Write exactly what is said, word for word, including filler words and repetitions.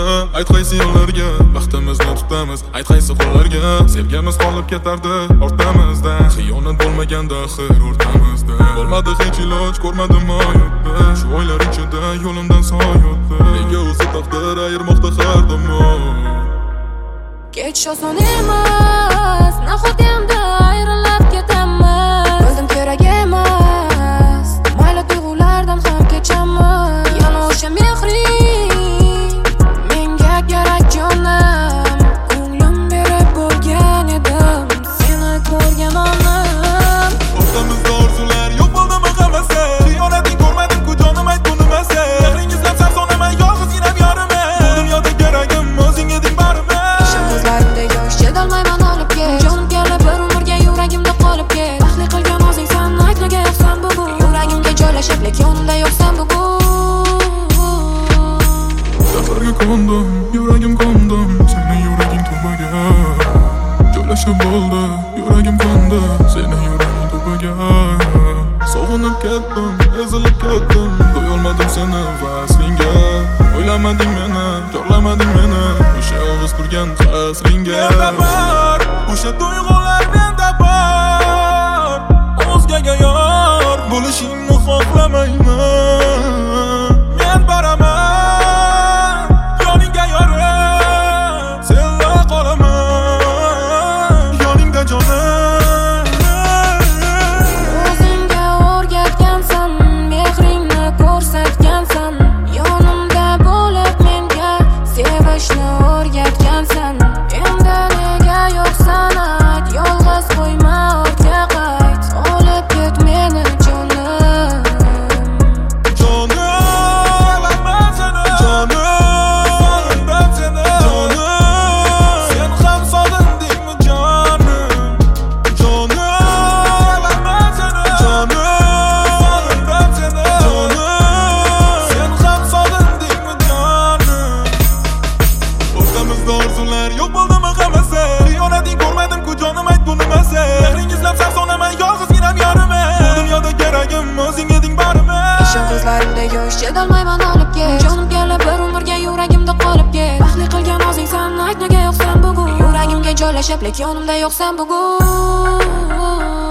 yo'llarni, ayt qaysi yo'llarga baxtimizni tutamiz, ayt qaysi qo'llarga sevgimiz qolib ketardi ortamizda, xiyonat bo'lmaganda axir o'rtamizda. Bo'lmadi hech iloj, ko'rmadim hayotda, shu oylar ichida yo'limdan soyotdi, nega o'zi taqdir ayirmoqda har tomon. Kech oson emas, nahot endi ayrilib ketamiz. O'zim kerak emas, mayli tuyg'ulardan ham kechaman. Yana o'sha mehring menga kerak jonim, ko'nglim berib bo'lgan edim seni ko'rgan onim. O'rtamizda orzular yo'q bo'ldimi hammasi, xiyonating ko'rmadim-ku jonim, ayt bu nimasi. Mehringizdan sar so'naman yolg'izginam yorimman, bu dunyoda keragim o'zing eding barimi. Ko'zlarimda yosh chedolmayman olib ket, jonim kelib bir umrga yuragimda qolib ket. Baxtli qilgan o'zing san, ayt nega yo'qsan bugun, yuragimga joylashib lek yonimda yo'qsan bugun. Safarga qo'ndim, yuragim qo'ndim, seni yuraging tubaga joylashib bo'ldi, yuragim qo'ndi, seni yuraging tubaga. Sog'inib ketdim, ezilib ketdim, do'yolmadim seni vaslingga. O'ylamading meni, chorlamading meni, o'sha yolg'iz turgan qasringga. Menda bor, o'sha tuyg'ular menda bor, o'zgaga yor bo'lishingni xohlamayman. Men boraman yoningga yorim, senla qolaman yoningda jonim. O'zingga o'rgatgansan, mehringni ko'rsatgansan, yonimda bo'lib menga sevishni o'rgatgansan. Endi nega yo'qsan, ayt, yolg'iz qo'yma ortga qayt, olib ket meni jonim. Jonim, man seni, jonim, ben seni, jonim. Sen ham sog'indingmi jonim? Jonim, man seni, jonim, ben seni, jonim. Sen ham sog'indingmi jonim? O'rtamizda orzular yo'q bo'ldimi hammasi, xiyonating ko'rmadim-ku jonim, ayt bu nimasi. Mehringizdan sar so'naman yolg'izginam yorimman, bu dunyoda keragim o'zing eding barimi. Ishon ko'zlarimda yosh chedolmayman olib ket, jonim kelib bir umrga yuragimda qolib ket. Baxtli qilgan o'zing san, ayt nega yo'qsan bugun, yuragimga joylashib lek yonimda yo'qsan bugun.